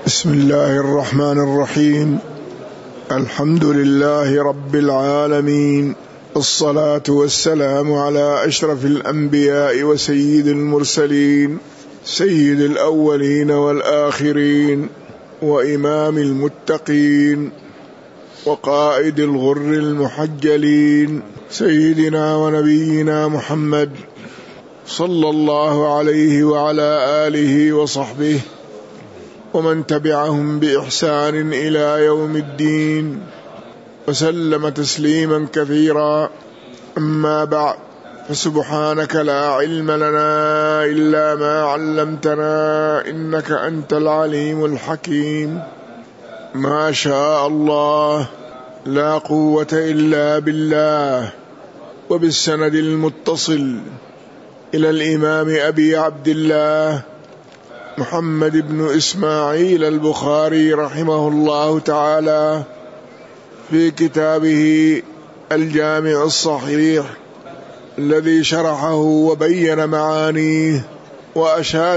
بسم الله الرحمن الرحيم. الحمد لله رب العالمين، الصلاة والسلام على أشرف الأنبياء وسيد المرسلين، سيد الأولين والآخرين، وإمام المتقين، وقائد الغر المحجلين، سيدنا ونبينا محمد صلى الله عليه وعلى آله وصحبه ومن تبعهم بإحسان إلى يوم الدين، وسلم تسليما كثيرا. أما بعد، فسبحانك لا علم لنا إلا ما علمتنا إنك أنت العليم الحكيم. ما شاء الله، لا قوة إلا بالله. وبالسند المتصل إلى الإمام أبي عبد الله محمد بن إسماعيل البخاري رحمه الله تعالى في كتابه الجامع الصحيح الذي شرحه وبين معانيه وأشاد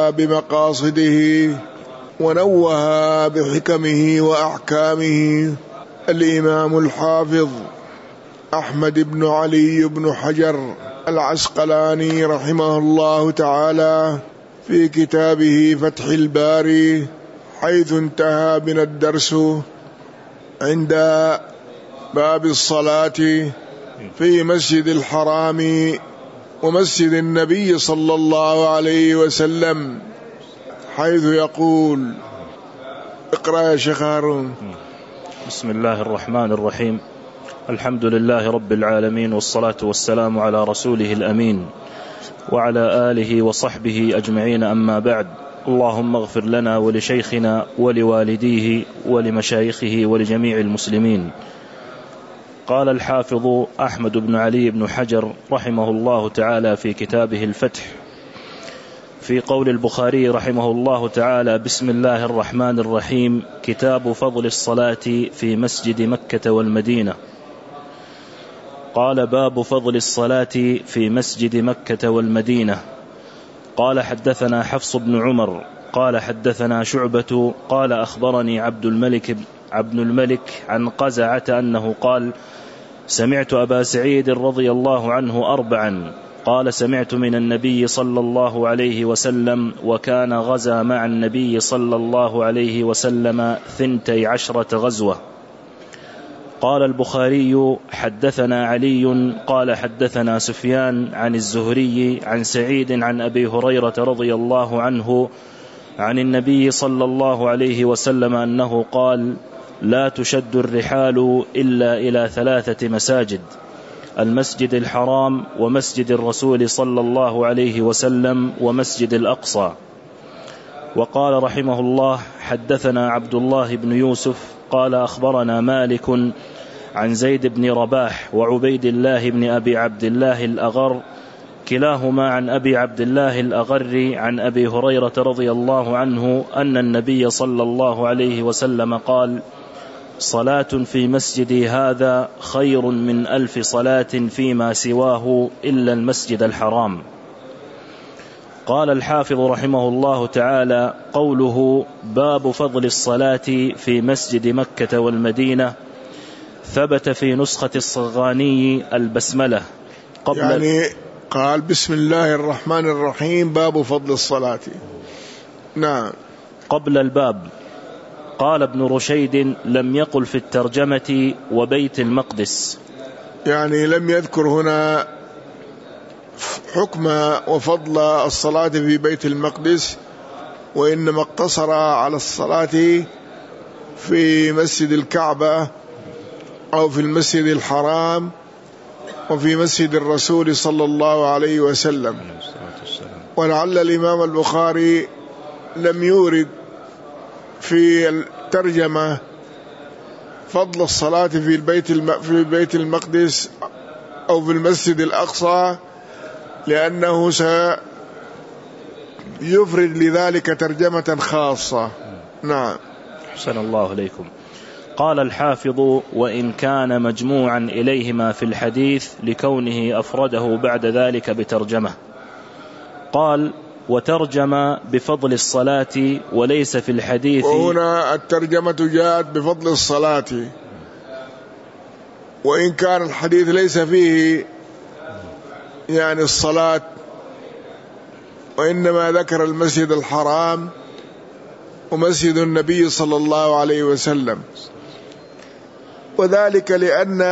بمقاصده ونوه بحكمه وأحكامه، الإمام الحافظ أحمد بن علي بن حجر العسقلاني رحمه الله تعالى في كتابه فتح الباري، حيث انتهى بنا الدرس عند باب الصلاة في مسجد الحرام ومسجد النبي صلى الله عليه وسلم، حيث يقول: اقرأ يا شيخ هارون. بسم الله الرحمن الرحيم. الحمد لله رب العالمين، والصلاة والسلام على رسوله الأمين وعلى آله وصحبه أجمعين. أما بعد، اللهم اغفر لنا ولشيخنا ولوالديه ولمشايخه ولجميع المسلمين. قال الحافظ أحمد بن علي بن حجر رحمه الله تعالى في كتابه الفتح في قول البخاري رحمه الله تعالى: بسم الله الرحمن الرحيم. كتاب فضل الصلاة في مسجد مكة والمدينة. قال: باب فضل الصلاة في مسجد مكة والمدينة. قال: حدثنا حفص بن عمر قال: حدثنا شعبة قال: أخبرني عبد الملك عن قزعة أنه قال: سمعت أبا سعيد رضي الله عنه أربعا قال: سمعت من النبي صلى الله عليه وسلم، وكان غزا مع النبي صلى الله عليه وسلم 12 غزوة. قال البخاري: حدثنا علي قال: حدثنا سفيان عن الزهري عن سعيد عن أبي هريرة رضي الله عنه عن النبي صلى الله عليه وسلم أنه قال: لا تشد الرحال إلا إلى 3 مساجد: المسجد الحرام، ومسجد الرسول صلى الله عليه وسلم، ومسجد الأقصى. وقال رحمه الله: حدثنا عبد الله بن يوسف قال: أخبرنا مالك عن زيد بن رباح وعبيد الله بن أبي عبد الله الأغر، كلاهما عن أبي عبد الله الأغر عن أبي هريرة رضي الله عنه أن النبي صلى الله عليه وسلم قال: صلاة في مسجدي هذا خير من 1000 صلاة فيما سواه إلا المسجد الحرام. قال الحافظ رحمه الله تعالى: قوله باب فضل الصلاة في مسجد مكة والمدينة ثبت في نسخة الصغاني البسملة يعني قال: بسم الله الرحمن الرحيم، باب فضل الصلاة. نعم. قبل الباب قال ابن رشيد: لم يقل في الترجمة وبيت المقدس، يعني لم يذكر هنا حكم وفضل الصلاة في بيت المقدس، وإنما اقتصر على الصلاة في مسجد الكعبة أو في المسجد الحرام وفي مسجد الرسول صلى الله عليه وسلم. ولعل الإمام البخاري لم يورد في الترجمة فضل الصلاة في بيت المقدس أو في المسجد الأقصى، لأنه سيفرد لذلك ترجمة خاصة. نعم. أحسن الله إليكم. قال الحافظ: وإن كان مجموعا إليهما في الحديث لكونه أفرده بعد ذلك بترجمة. قال: وترجم بفضل الصلاة وليس في الحديث. وهنا الترجمة جاءت بفضل الصلاة، وإن كان الحديث ليس فيه يعني الصلاة، وإنما ذكر المسجد الحرام ومسجد النبي صلى الله عليه وسلم، وذلك لأن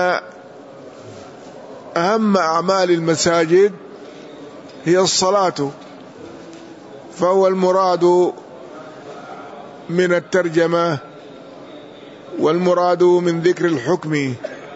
أهم أعمال المساجد هي الصلاة، فهو المراد من الترجمة والمراد من ذكر الحكم.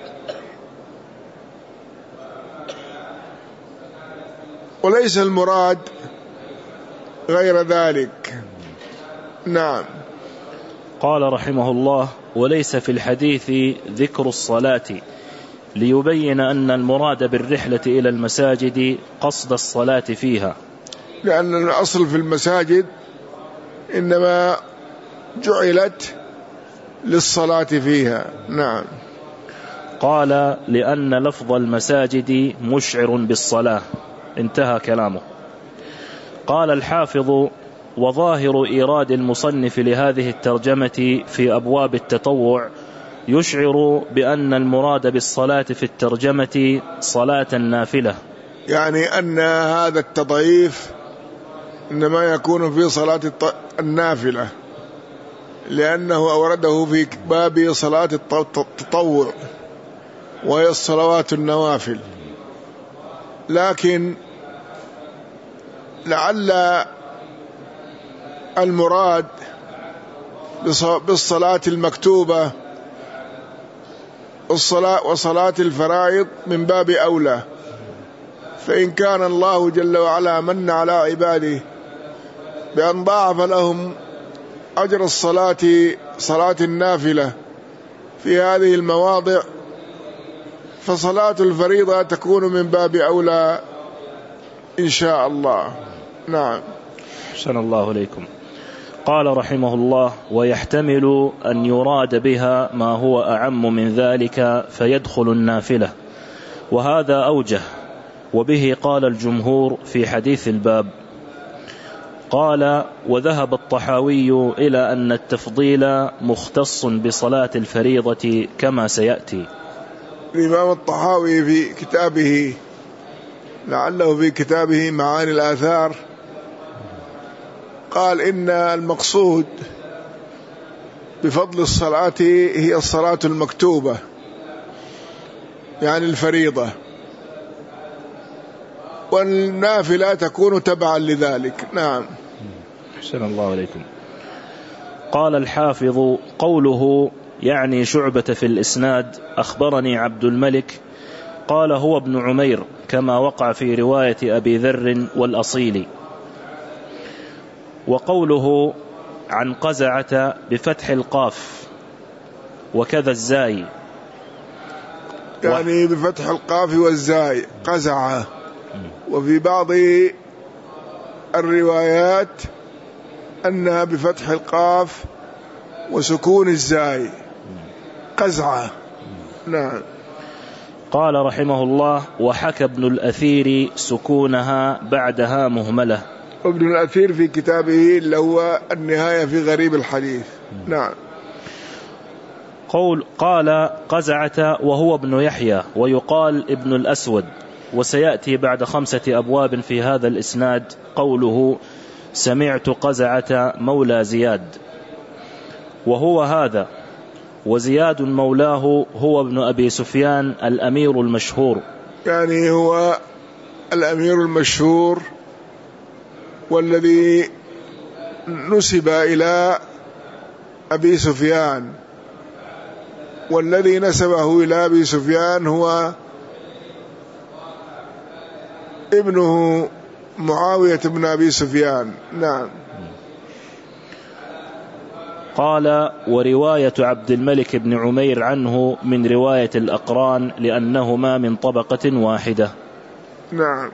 وليس المراد غير ذلك. نعم. قال رحمه الله: وليس في الحديث ذكر الصلاة، ليبين أن المراد بالرحلة إلى المساجد قصد الصلاة فيها، لأن الأصل في المساجد إنما جعلت للصلاة فيها. نعم. قال: لأن لفظ المساجد مشعر بالصلاة. انتهى كلامه. قال الحافظ: وظاهر إيراد المصنف لهذه الترجمة في أبواب التطوع يشعر بأن المراد بالصلاة في الترجمة صلاة النافلة، يعني أن هذا التضعيف إنما يكون في صلاة النافلة، لأنه أورده في باب صلاة التطوع وهي الصلوات النوافل، لكن لعل المراد بالصلاة المكتوبة وصلاة الفرائض من باب أولى، فإن كان الله جل وعلا من على عباده بأن ضاعف لهم أجر صلاة النافلة في هذه المواضع، فصلاة الفريضة تكون من باب أولى إن شاء الله. نعم. أحسن الله إليكم. قال رحمه الله: ويحتمل أن يراد بها ما هو أعم من ذلك فيدخل النافلة، وهذا أوجه، وبه قال الجمهور في حديث الباب. قال: وذهب الطحاوي إلى أن التفضيل مختص بصلاة الفريضة كما سيأتي. الإمام الطحاوي في كتابه، لعله في كتابه معاني الآثار، قال إن المقصود بفضل الصلاة هي الصلاة المكتوبة، يعني الفريضة، والنافلة تكون تبعا لذلك. نعم. أحسن الله عليكم. قال الحافظ: قوله يعني شعبة في الإسناد أخبرني عبد الملك، قال هو ابن عمير كما وقع في رواية أبي ذر والأصيلي. وقوله عن قزعة بفتح القاف وكذا الزاي، يعني بفتح القاف والزاي قزعة، وفي بعض الروايات أنها بفتح القاف وسكون الزاي قزعة. نعم. قال رحمه الله: وحكى ابن الأثير سكونها بعدها مهملة. ابن الأثير في كتابه اللي هو النهاية في غريب الحديث. نعم. قال قزعة وهو ابن يحيى، ويقال ابن الأسود. وسيأتي بعد 5 أبواب في هذا الإسناد قوله: سمعت قزعة مولى زياد، وهو هذا، وزياد مولاه هو ابن أبي سفيان الأمير المشهور، يعني هو الأمير المشهور والذي نسب إلى أبي سفيان، والذي نسبه إلى أبي سفيان هو ابنه معاوية بن أبي سفيان. نعم. قال: ورواية عبد الملك بن عمير عنه من رواية الأقران لأنهما من طبقة واحدة. نعم.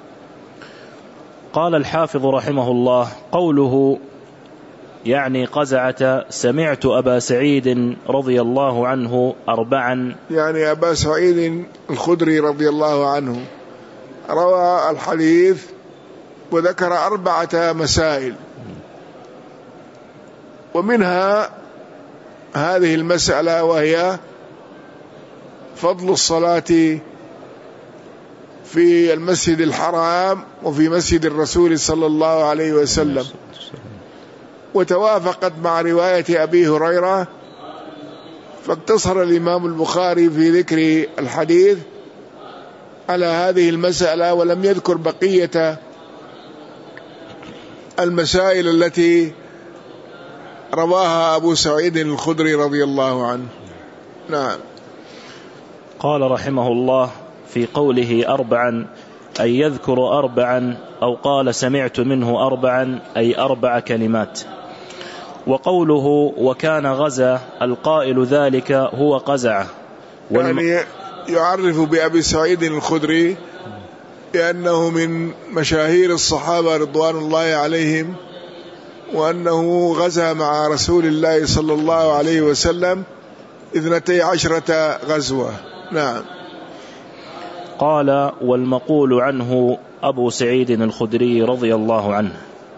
قال الحافظ رحمه الله: قوله يعني قزعة سمعت أبا سعيد رضي الله عنه 4، يعني أبا سعيد الخدري رضي الله عنه روى الحديث وذكر 4 مسائل، ومنها هذه المسألة وهي فضل الصلاة في المسجد الحرام وفي مسجد الرسول صلى الله عليه وسلم، وتوافقت مع رواية أبي هريرة، فاقتصر الإمام البخاري في ذكر الحديث على هذه المسألة، ولم يذكر بقية المسائل التي رواها أبو سعيد الخدري رضي الله عنه. نعم. قال رحمه الله في قوله 4 أي يذكر 4 أو قال سمعت منه 4 أي 4 كلمات. وقوله وكان غزا القائل ذلك هو قزعه، يعني يعرف بأبي سعيد الخدري لأنه من مشاهير الصحابة رضوان الله عليهم، وأنه غزا مع رسول الله صلى الله عليه وسلم 12 غزوة. نعم. قال والمقول عنه أبو سعيد الخدري رضي الله عنه.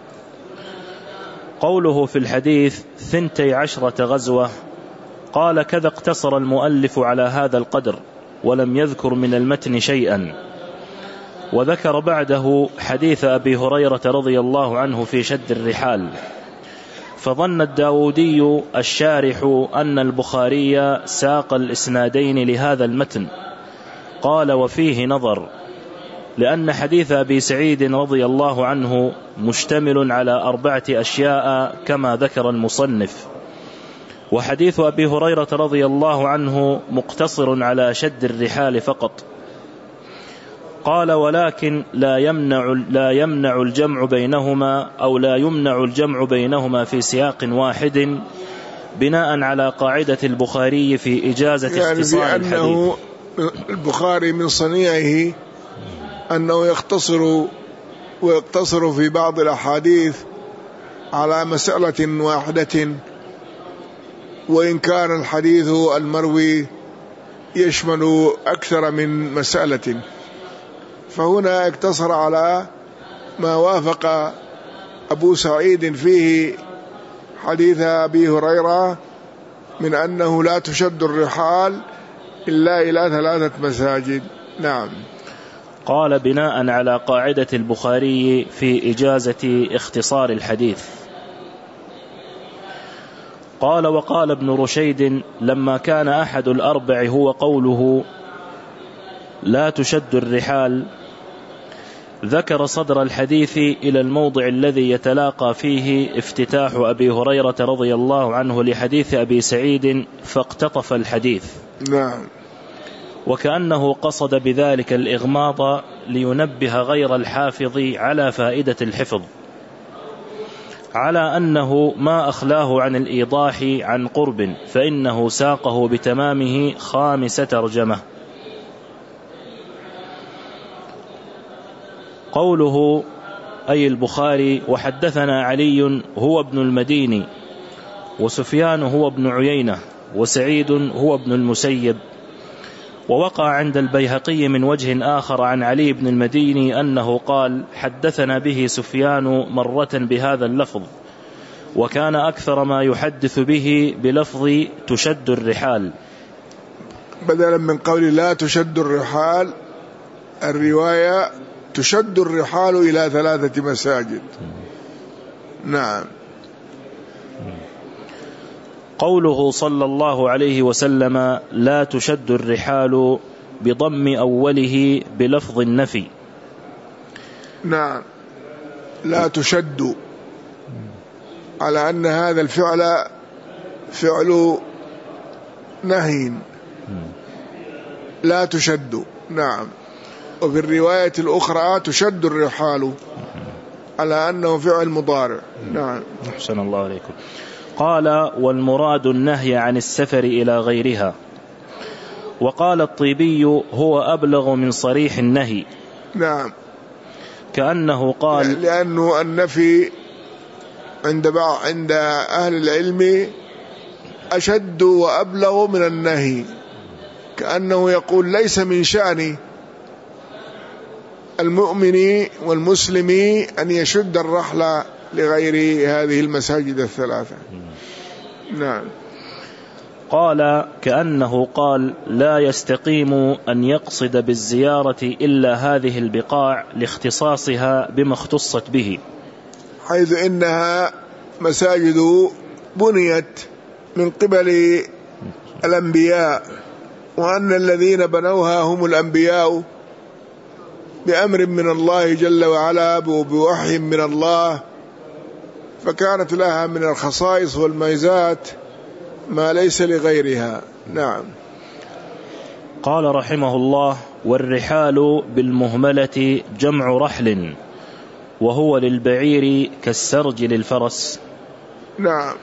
قوله في الحديث 12 غزوة، قال كذا اقتصر المؤلف على هذا القدر ولم يذكر من المتن شيئا، وذكر بعده حديث أبي هريرة رضي الله عنه في شد الرحال، فظن الداودي الشارح أن البخاري ساق الإسنادين لهذا المتن. قال وفيه نظر، لأن حديث أبي سعيد رضي الله عنه مشتمل على 4 أشياء كما ذكر المصنف، وحديث أبي هريرة رضي الله عنه مقتصر على شد الرحال فقط. قال ولكن لا يمنع الجمع بينهما، أو لا يمنع الجمع بينهما في سياق واحد، بناء على قاعدة البخاري في إجازة اختصار الحديث. لأنه البخاري من صنيعه أنه يقتصر في بعض الأحاديث على مسألة واحدة، وإن كان الحديث المروي يشمل أكثر من مسألة، فهنا اقتصر على ما وافق أبو سعيد فيه حديث أبي هريرة من أنه لا تشد الرحال إلا إلى 3 مساجد. نعم. قال بناء على قاعدة البخاري في إجازة اختصار الحديث. قال وقال ابن رشيد لما كان أحد الأربع هو قوله لا تشد الرحال، ذكر صدر الحديث إلى الموضع الذي يتلاقى فيه افتتاح أبي هريرة رضي الله عنه لحديث أبي سعيد، فاقتطف الحديث. نعم. وكأنه قصد بذلك الإغماض لينبه غير الحافظ على فائدة الحفظ، على أنه ما أخلاه عن الإيضاح عن قرب، فإنه ساقه بتمامه 5 ترجمة. قوله أي البخاري وحدثنا علي هو ابن المديني، وسفيان هو ابن عيينة، وسعيد هو ابن المسيب. ووقع عند البيهقي من وجه آخر عن علي بن المديني أنه قال حدثنا به سفيان مرة بهذا اللفظ، وكان أكثر ما يحدث به بلفظ تشد الرحال، بدلا من قول لا تشد الرحال، الرواية تشد الرحال إلى 3 مساجد. نعم. قوله صلى الله عليه وسلم لا تشد الرحال بضم أوله بلفظ النفي. نعم. لا تشد، على أن هذا الفعل فعل نهي، لا تشد. نعم. وفي الرواية الأخرى تشد الرحال، على أنه فعل مضارع. نعم. أحسن الله عليكم. قال والمراد النهي عن السفر إلى غيرها. وقال الطيبي هو أبلغ من صريح النهي. نعم. كأنه قال لأنه النفي عند أهل العلم أشد وأبلغ من النهي، كأنه يقول ليس من شأني المؤمن والمسلم أن يشد الرحل لغير هذه المساجد الثلاثة. نعم. قال كأنه قال لا يستقيم أن يقصد بالزيارة إلا هذه البقاع لاختصاصها بما اختصت به، حيث إنها مساجد بنيت من قبل الأنبياء، وأن الذين بنوها هم الأنبياء بأمر من الله جل وعلا بوحي من الله، فكانت لها من الخصائص والميزات ما ليس لغيرها. نعم. قال رحمه الله: والرحال بالمهملة جمع رحل، وهو للبعير كالسرج للفرس. نعم.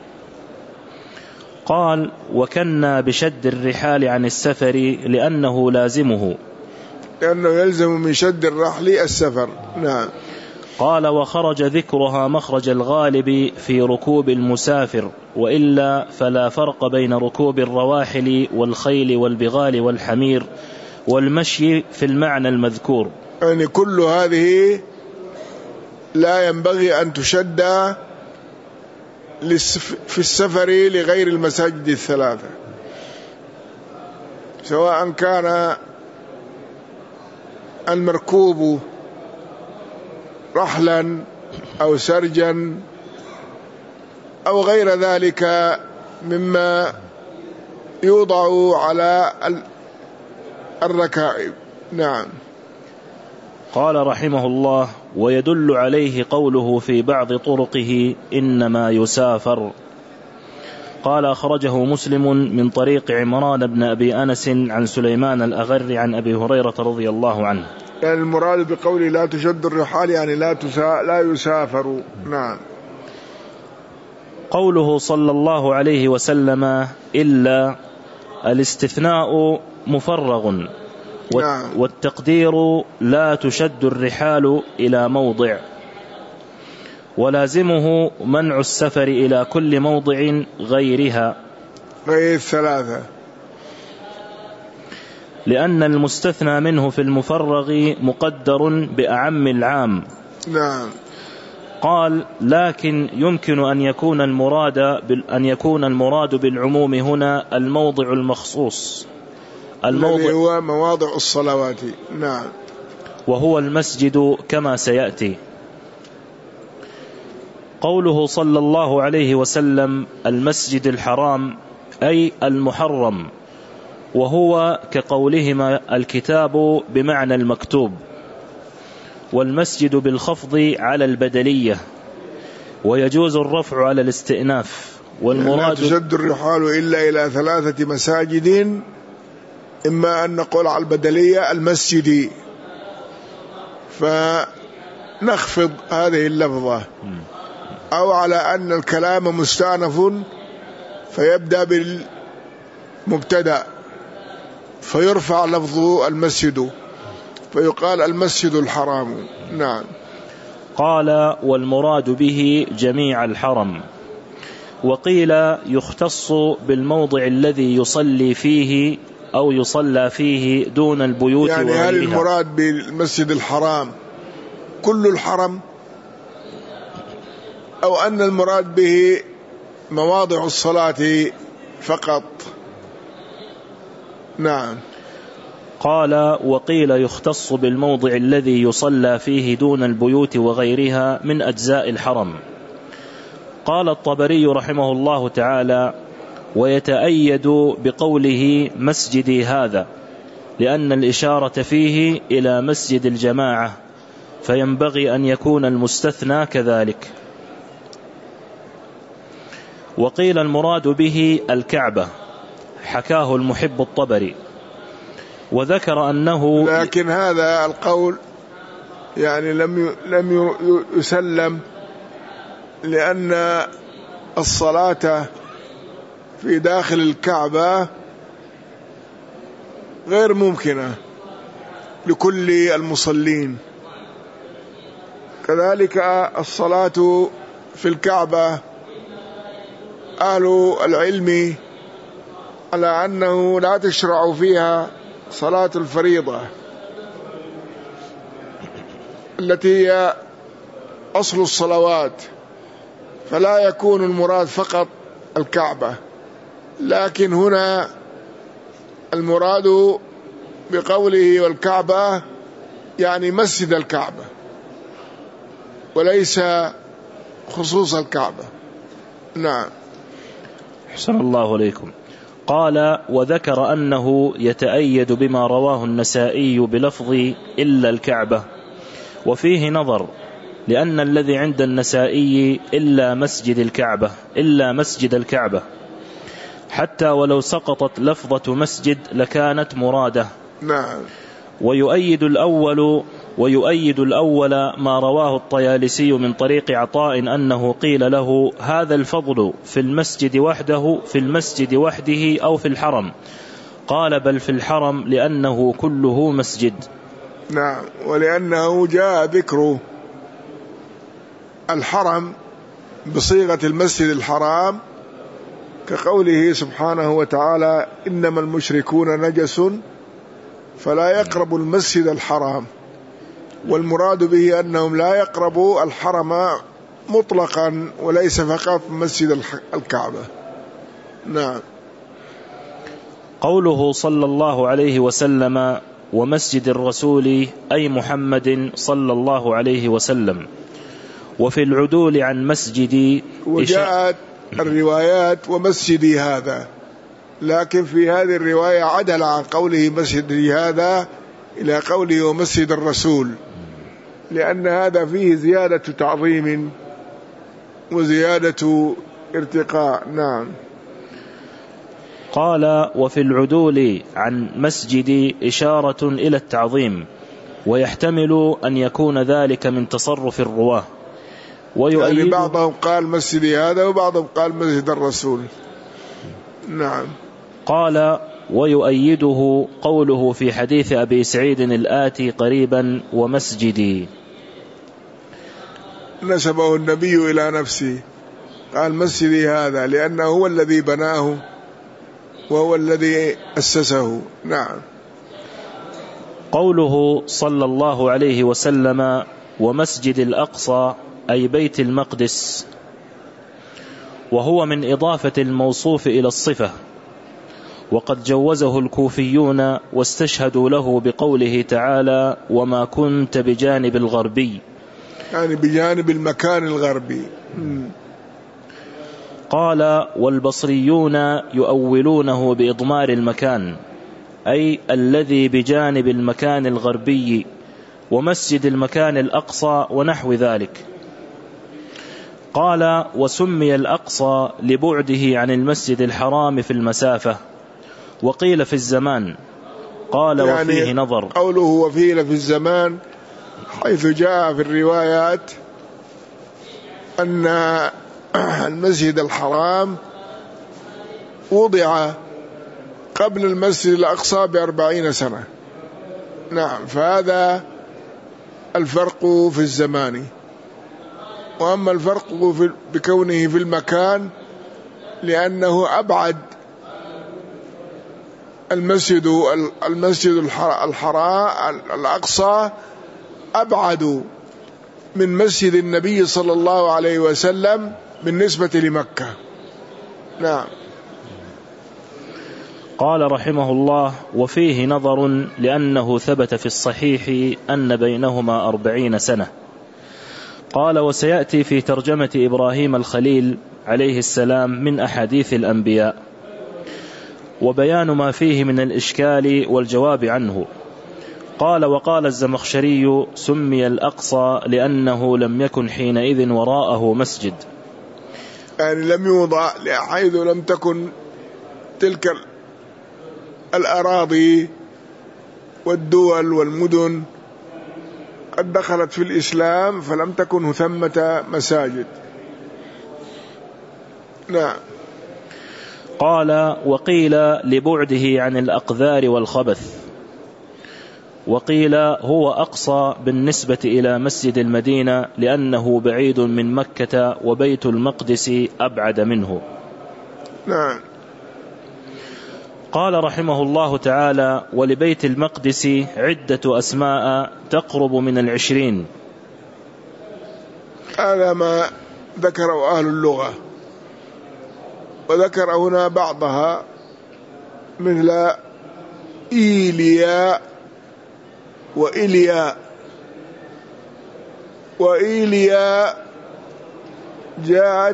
قال: وكنا بشد الرحال عن السفر لأنه لازمه، لأنه يلزم من شد الرحل السفر. نعم. قال: وخرج ذكرها مخرج الغالب في ركوب المسافر، وإلا فلا فرق بين ركوب الرواحل والخيل والبغال والحمير والمشي في المعنى المذكور. يعني كل هذه لا ينبغي أن تشد في السفر لغير المساجد الثلاثة، سواء كان المركوب رحلا أو سرجا أو غير ذلك مما يوضع على الركائب. نعم. قال رحمه الله: ويدل عليه قوله في بعض طرقه إنما يسافر. قال: أخرجه مسلم من طريق عمران بن أبي أنس عن سليمان الأغر عن أبي هريرة رضي الله عنه. يعني المراد بقوله لا تشد الرحال يعني لا يسافر. نعم. قوله صلى الله عليه وسلم إلا الاستثناء مفرغ، والتقدير لا تشد الرحال إلى موضع، ولازمه منع السفر إلى كل موضع غيرها غير الثلاثة، لأن المستثنى منه في المفرغ مقدر بأعم العام. نعم. قال: لكن يمكن أن يكون المراد بالعموم هنا الموضع المخصوص، الذي هو مواضع الصلوات. نعم. وهو المسجد كما سيأتي. قوله صلى الله عليه وسلم المسجد الحرام أي المحرم، وهو كقولهما الكتاب بمعنى المكتوب، والمسجد بالخفض على البدلية، ويجوز الرفع على الاستئناف. والمراد لا تشد الرحال إلا إلى 3 مساجد، إما أن نقول على البدلية المسجد فنخفض هذه اللفظة، أو على أن الكلام مستأنف فيبدأ بالمبتدأ فيرفع لفظ المسجد فيقال المسجد الحرام. نعم. قال: والمراد به جميع الحرم. وقيل يختص بالموضع الذي يصلي فيه أو يصلى فيه دون البيوت يعني وغيرها. هل المراد بالمسجد الحرام كل الحرم، أو أن المراد به مواضع الصلاة فقط؟ نعم. قال: وقيل يختص بالموضع الذي يصلى فيه دون البيوت وغيرها من أجزاء الحرم. قال الطبري رحمه الله تعالى: ويتأيد بقوله مسجدي هذا، لأن الإشارة فيه إلى مسجد الجماعة، فينبغي أن يكون المستثنى كذلك. وقيل المراد به الكعبة، حكاه المحب الطبري، وذكر أنه لكن هذا القول يعني لم يسلم، لأن الصلاة في داخل الكعبة غير ممكنة لكل المصلين، كذلك الصلاة في الكعبة أهل العلم على أنه لا تشرع فيها صلاة الفريضة، التي هي أصل الصلوات، فلا يكون المراد فقط الكعبة، لكن هنا المراد بقوله والكعبة يعني مسجد الكعبة وليس خصوص الكعبة. نعم. أحسن الله عليكم. قال وذكر أنه يتأيد بما رواه النسائي بلفظ إلا الكعبة، وفيه نظر، لأن الذي عند النسائي إلا مسجد الكعبة حتى ولو سقطت لفظة مسجد لكانت مرادة. نعم. ويؤيد الأول ما رواه الطيالسي من طريق عطاء أنه قيل له هذا الفضل في المسجد وحده أو في الحرم، قال بل في الحرم لأنه كله مسجد. نعم. ولأنه جاء ذكر الحرم بصيغة المسجد الحرام، كقوله سبحانه وتعالى إنما المشركون نجس فلا يقربوا المسجد الحرام، والمراد به أنهم لا يقربوا الحرم مطلقا وليس فقط مسجد الكعبة. نعم. قوله صلى الله عليه وسلم ومسجد الرسول أي محمد صلى الله عليه وسلم. وفي العدول عن مسجدي، وجاءت الروايات ومسجدي هذا، لكن في هذه الرواية عدل عن قوله مسجدي هذا إلى قوله ومسجد الرسول، لأن هذا فيه زيادة تعظيم وزيادة ارتقاء. نعم. قال وفي العدول عن مسجدي إشارة إلى التعظيم، ويحتمل أن يكون ذلك من تصرف الرواه. يعني بعضهم قال مسجدي هذا وبعضهم قال مسجد الرسول. نعم. قال ويؤيده قوله في حديث أبي سعيد الآتي قريبا ومسجدي، نسبه النبي إلى نفسه، قال مسجدي هذا لأنه هو الذي بناه وهو الذي أسسه. نعم. قوله صلى الله عليه وسلم ومسجد الأقصى أي بيت المقدس، وهو من إضافة الموصوف إلى الصفة، وقد جوزه الكوفيون واستشهدوا له بقوله تعالى وما كنت بجانب الغربي، يعني بجانب المكان الغربي. قال والبصريون يؤولونه بإضمار المكان أي الذي بجانب المكان الغربي ومسجد المكان الأقصى ونحو ذلك. قال وسمي الأقصى لبعده عن المسجد الحرام في المسافة، وقيل في الزمان، قال يعني وفيه نظر. قوله وفيه في الزمان حيث جاء في الروايات أن المسجد الحرام وضع قبل المسجد الأقصى ب40 سنة. نعم. فهذا الفرق في الزمان. وأما الفرق بكونه في المكان لأنه أبعد المسجد الأقصى أبعد من مسجد النبي صلى الله عليه وسلم بالنسبة لمكة. نعم. قال رحمه الله وفيه نظر لأنه ثبت في الصحيح أن بينهما 40 سنة. قال وسيأتي في ترجمة إبراهيم الخليل عليه السلام من أحاديث الأنبياء وبيان ما فيه من الإشكال والجواب عنه. قال وقال الزمخشري سمي الأقصى لأنه لم يكن حينئذ وراءه مسجد، يعني لم يوضع حيث لم تكن تلك الأراضي والدول والمدن قد دخلت في الإسلام فلم تكن ثمة مساجد. نعم. قال وقيل لبعده عن الأقذار والخبث، وقيل هو أقصى بالنسبة إلى مسجد المدينة لأنه بعيد من مكة وبيت المقدس أبعد منه. نعم. قال رحمه الله تعالى ولبيت المقدس عدة أسماء تقرب من 20، هذا ما ذكره أهل اللغة. وذكر هنا بعضها مثل إيليا وإليا. وإيليا جاءت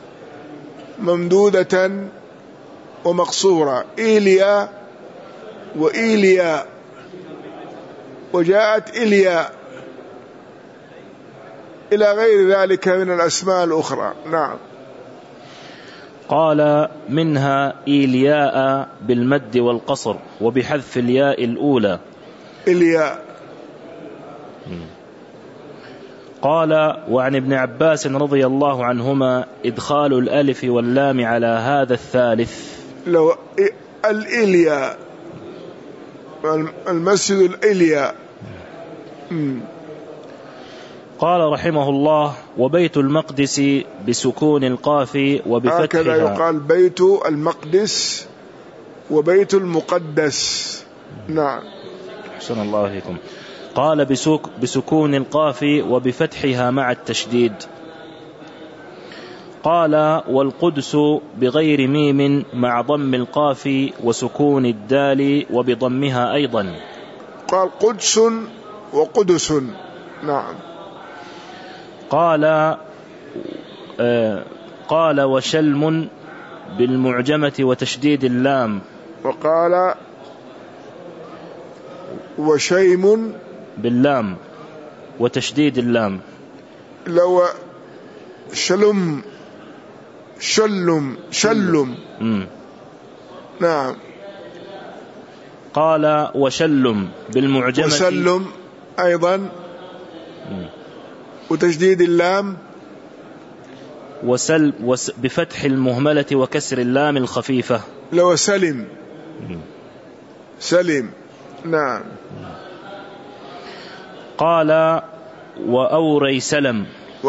ممدودة ومقصورة، إيليا وإيليا، وجاءت إليا إلى غير ذلك من الأسماء الأخرى. نعم. قال منها إيلياء بالمد والقصر وبحذف الياء الأولى إلياء. قال وعن ابن عباس رضي الله عنهما إدخال الألف واللام على هذا الثالث. لو الإلياء المسجد الإلياء. قال رحمه الله وبيت المقدس بسكون القاف وبفتحها. هكذا يقال بيت المقدس وبيت المقدس. نعم. أحسن الله عليكم. قال بسكون القاف وبفتحها مع التشديد. قال والقدس بغير ميم مع ضم القاف وسكون الدال وبضمها أيضا. قال قدس وقدس. نعم. قال وشلم بالمعجمة وتشديد اللام. وقال وشيم باللام وتشديد اللام. لو شلم شلم. نعم. قال وشلم بالمعجمة وسلم أيضا وتشديد اللام بفتح المهملة وكسر اللام الخفيفة. لو سلم نعم. قال وأوري سلم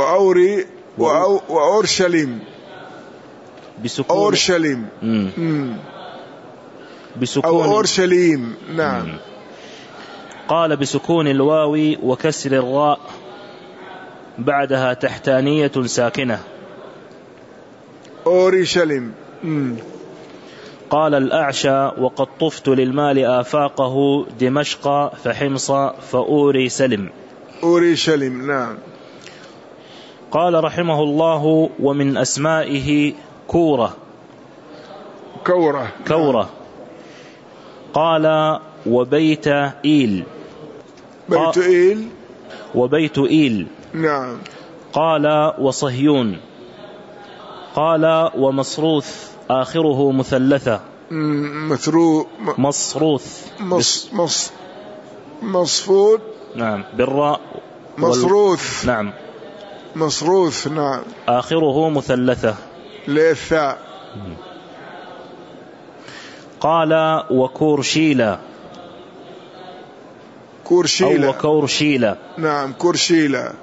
وأورشليم بسكون أورشليم بسكون أو أورشليم. نعم. قال بسكون الواو وكسر الراء بعدها تحتانية ساكنة. أورشليم. قال الأعشى وقد طفت للمال آفاقه دمشق فحمص فأوري سلم. نعم. قال رحمه الله ومن أسمائه كورة. قال وبيت إيل. وبيت إيل. نعم. قال وصهيون. قال ومصروث آخره مثلثة. مصفوت. نعم بالراء. مصروث. نعم. مصروث. نعم. آخره مثلثة للثاء. قال وكورشيلة. أو وكورشيلة. نعم كورشيلة.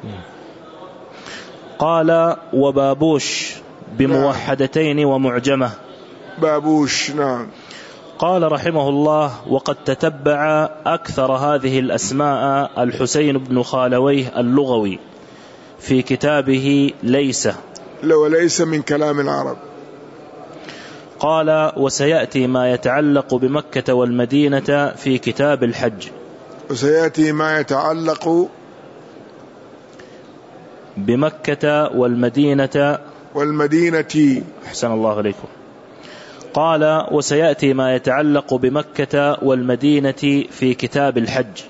قال وبابوش بموحدتين ومعجمة. بابوش. نعم. قال رحمه الله وقد تتبع أكثر هذه الأسماء الحسين بن خالويه اللغوي في كتابه ليس من كلام العرب. قال وسيأتي ما يتعلق بمكة والمدينة في كتاب الحج. وسيأتي ما يتعلق بمكة والمدينة. أحسن الله عليكم. قال وسيأتي ما يتعلق بمكة والمدينة في كتاب الحج.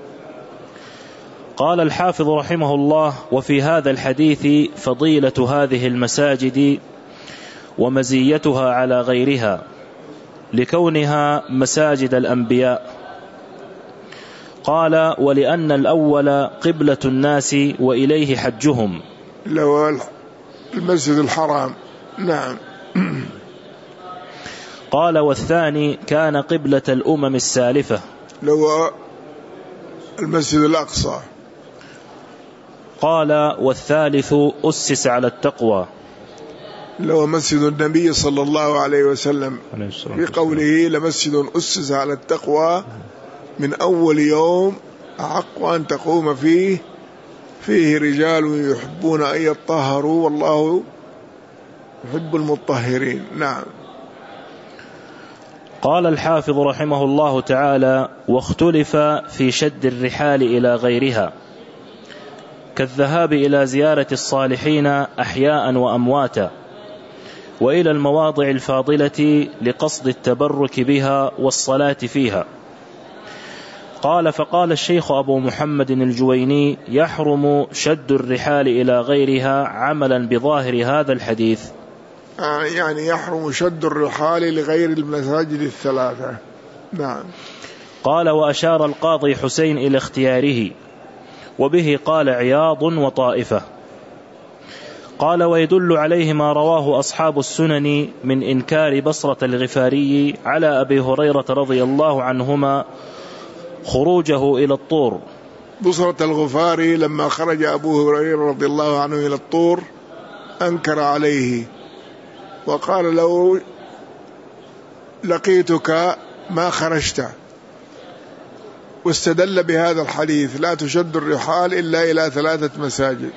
قال الحافظ رحمه الله وفي هذا الحديث فضيلة هذه المساجد ومزيتها على غيرها لكونها مساجد الأنبياء. قال ولأن الأول قبلة الناس وإليه حجهم. لو المسجد الحرام. نعم. قال والثاني كان قبلة الأمم السالفة. لو المسجد الأقصى. قال والثالث أسس على التقوى. لو مسجد النبي صلى الله عليه وسلم في قوله لمسجد أسس على التقوى من أول يوم أحق أن تقوم فيه فيه رجال يحبون أن يطهروا والله يحب المطهرين. نعم. قال الحافظ رحمه الله تعالى: واختلف في شد الرحال إلى غيرها كالذهاب إلى زيارة الصالحين أحياء وأمواتا، وإلى المواضع الفاضلة لقصد التبرك بها والصلاة فيها. قال: فقال الشيخ أبو محمد الجويني: يحرم شد الرحال إلى غيرها عملا بظاهر هذا الحديث. يعني يحرم شد الرحال لغير المساجد الثلاثة. نعم. قال: وأشار القاضي حسين إلى اختياره، وبه قال عياض وطائفة. قال: ويدل عليه ما رواه أصحاب السنن من إنكار بصرة الغفاري على أبي هريرة رضي الله عنهما خروجه إلى الطور. بصرة الغفاري لما خرج أبو هريرة رضي الله عنه إلى الطور أنكر عليه وقال له: لقيتك ما خرجت، واستدل بهذا الحديث: لا تشد الرحال إلا إلى 3 مساجد.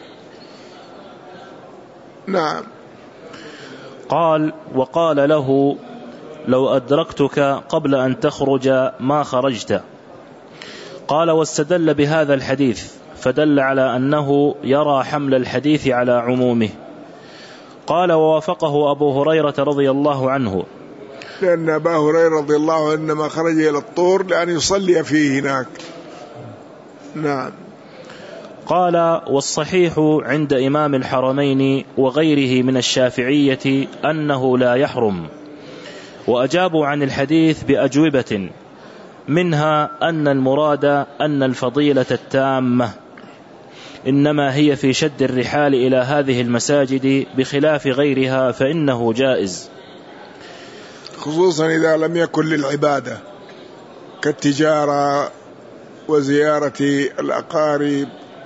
نعم. قال: وقال له: لو أدركتك قبل أن تخرج ما خرجت. قال: واستدل بهذا الحديث فدل على أنه يرى حمل الحديث على عمومه. قال: ووافقه أبو هريرة رضي الله عنه، لأن أبا هريرة رضي الله عنه إنما خرج إلى الطور لأن يصلي فيه هناك. نعم. قال: والصحيح عند إمام الحرمين وغيره من الشافعية أنه لا يحرم. وأجابوا عن الحديث بأجوبة، منها أن المراد أن الفضيلة التامة إنما هي في شد الرحال إلى هذه المساجد، بخلاف غيرها فإنه جائز، خصوصا إذا لم يكن للعبادة كالتجارة وزيارة الأقارب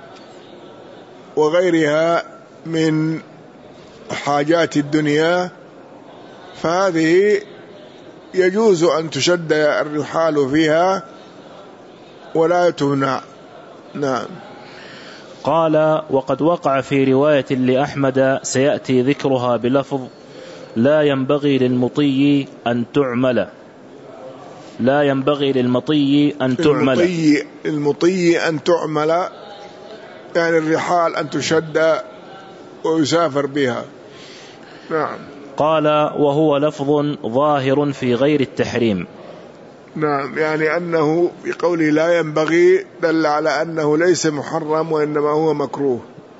وغيرها من حاجات الدنيا، فهذه يجوز أن تشد الرحال فيها ولا تمنع. نعم. قال: وقد وقع في رواية لأحمد سيأتي ذكرها بلفظ: لا ينبغي للمطي أن تعمل. لا ينبغي للمطي أن تعمل. المطي أن تعمل يعني الرحال أن تشد ويسافر بها. نعم. قال: وهو لفظ ظاهر في غير التحريم. نعم، يعني أنه بقوله لا ينبغي دل على أنه ليس محرم وإنما هو مكروه.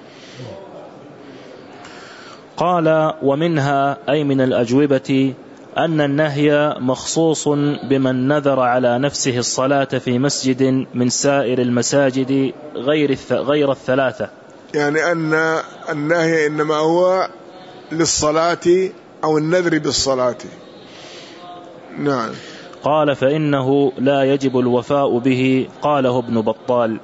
قال: ومنها أي من الأجوبة أن النهي مخصوص بمن نذر على نفسه الصلاة في مسجد من سائر المساجد غير الثلاثة، يعني أن النهي إنما هو للصلاة أو النذر بالصلاة. نعم. قال: فإنه لا يجب الوفاء به. قاله ابن بطال.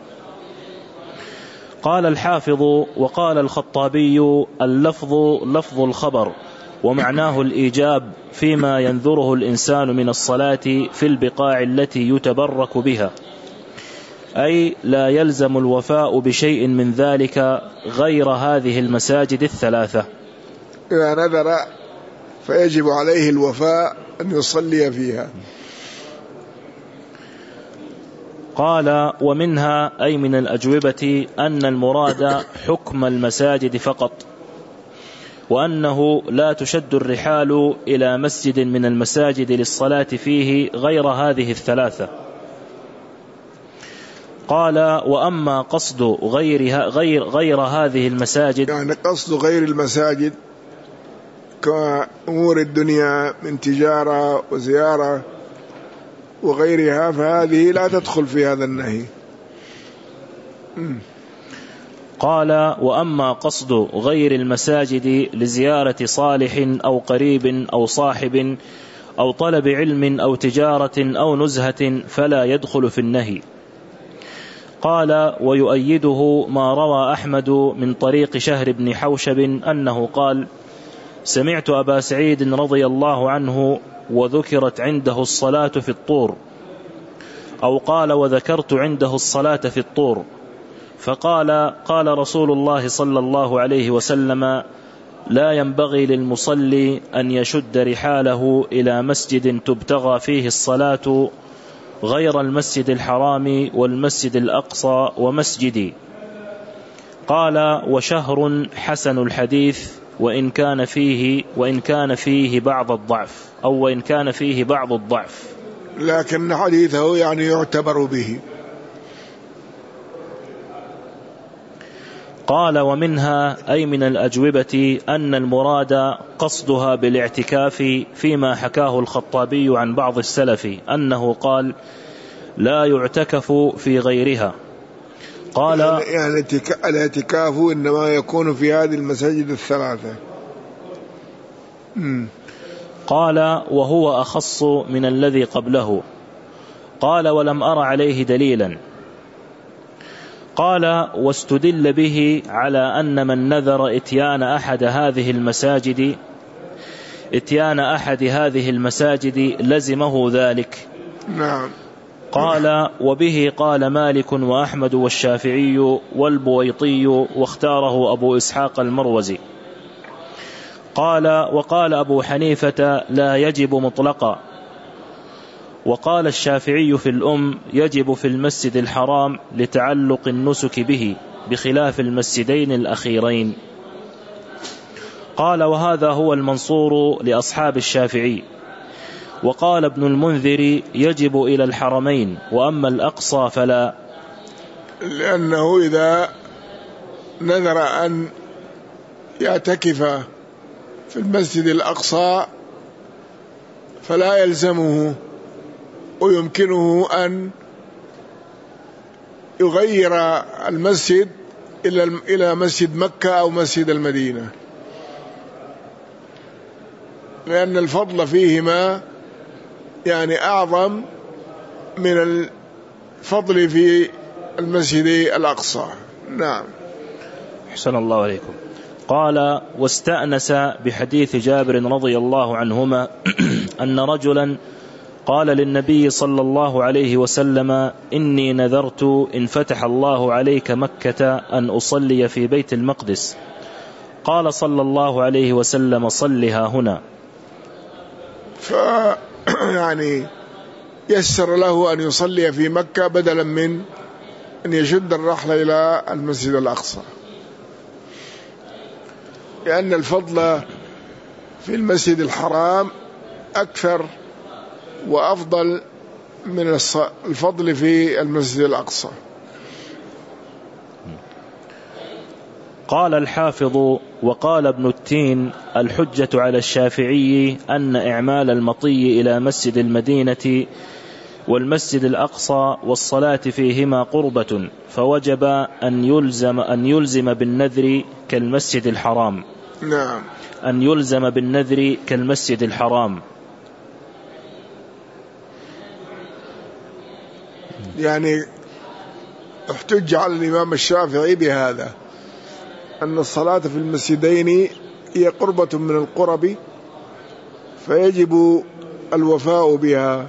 قال الحافظ: وقال الخطابي: اللفظ لفظ الخبر، ومعناه الإيجاب فيما ينذره الإنسان من الصلاة في البقاع التي يتبرك بها، أي لا يلزم الوفاء بشيء من ذلك غير هذه المساجد الثلاثة. إذا نذر فيجب عليه الوفاء أن يصلي فيها. قال: ومنها أي من الأجوبة أن المراد حكم المساجد فقط، وأنه لا تشد الرحال إلى مسجد من المساجد للصلاة فيه غير هذه الثلاثة. قال: وأما قصد غير هذه المساجد، يعني قصد غير المساجد كأمور الدنيا من تجارة وزيارة وغيرها، فهذه لا تدخل في هذا النهي. قال: وأما قصد غير المساجد لزيارة صالح أو قريب أو صاحب أو طلب علم أو تجارة أو نزهة فلا يدخل في النهي. قال: ويؤيده ما روى أحمد من طريق شهر بن حوشب أنه قال: سمعت أبا سعيد رضي الله عنه وذكرت عنده الصلاة في الطور، أو قال: وذكرت عنده الصلاة في الطور، فقال: قال رسول الله صلى الله عليه وسلم: لا ينبغي للمصلي أن يشد رحاله إلى مسجد تبتغى فيه الصلاة غير المسجد الحرام والمسجد الأقصى ومسجدي. قال: وشهر حسن الحديث وإن كان فيه بعض الضعف، أو وإن كان فيه بعض الضعف، لكن حديثه يعني يعتبر به. قال: ومنها أي من الأجوبة أن المراد قصدها بالاعتكاف فيما حكاه الخطابي عن بعض السلف أنه قال: لا يعتكف في غيرها. قال: يعني الاعتكاف إنما يكون في هذه المساجد الثلاثة. قال: وهو أخص من الذي قبله. قال: ولم أر عليه دليلا. قال: واستدل به على أن من نذر إتيان أحد هذه المساجد لزمه ذلك. نعم. قال: وبه قال مالك وأحمد والشافعي والبويطي، واختاره أبو إسحاق المروزي. قال: وقال أبو حنيفة: لا يجب مطلقا. وقال الشافعي في الأم: يجب في المسجد الحرام لتعلق النسك به، بخلاف المسجدين الأخيرين. قال: وهذا هو المنصور لأصحاب الشافعي. وقال ابن المنذر: يجب إلى الحرمين، وأما الأقصى فلا، لأنه إذا نذر أن يعتكف في المسجد الأقصى فلا يلزمه، ويمكنه أن يغير المسجد إلى مسجد مكة أو مسجد المدينة، لأن الفضل فيهما يعني أعظم من الفضل في المسجد الأقصى. نعم. أحسن الله عليكم. قال: واستأنس بحديث جابر رضي الله عنهما أن رجلا قال للنبي صلى الله عليه وسلم: إني نذرت إن فتح الله عليك مكة أن أصلي في بيت المقدس. قال صلى الله عليه وسلم: صلها هنا. يعني يسر له أن يصلي في مكة بدلا من أن يشد الرحل إلى المسجد الأقصى، لأن الفضل في المسجد الحرام أكثر وأفضل من الفضل في المسجد الأقصى. قال الحافظ: وقال ابن التين: الحجة على الشافعي أن إعمال المطي إلى مسجد المدينة والمسجد الأقصى والصلاة فيهما قربة، فوجب أن يلزم بالنذر كالمسجد الحرام. نعم. أن يلزم بالنذر كالمسجد الحرام. يعني احتج على الإمام الشافعي بهذا، أن الصلاة في المسجدين هي قربة من القرب، فيجب الوفاء بها.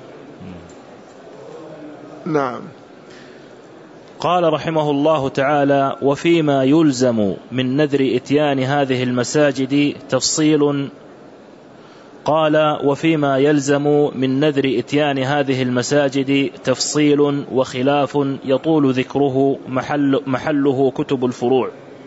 نعم. قال رحمه الله تعالى: وفيما يلزم من نذر إتيان هذه المساجد تفصيل. قال: وفيما يلزم من نذر إتيان هذه المساجد تفصيل وخلاف يطول ذكره، محله كتب الفروع.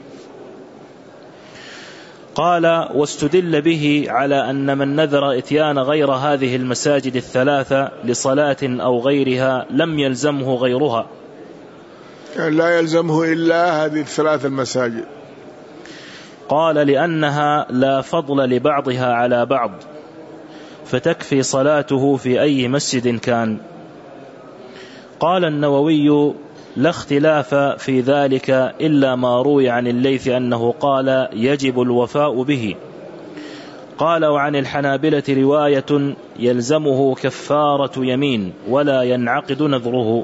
قال: واستدل به على أن من نذر إتيان غير هذه المساجد الثلاثة لصلاة أو غيرها لم يلزمه غيرها، يعني لا يلزمه إلا هذه الثلاث المساجد. قال: لأنها لا فضل لبعضها على بعض، فتكفي صلاته في أي مسجد كان. قال النووي: لا اختلاف في ذلك إلا ما روي عن الليث أنه قال: يجب الوفاء به. قال: وعن الحنابلة رواية يلزمه كفارة يمين ولا ينعقد نذره.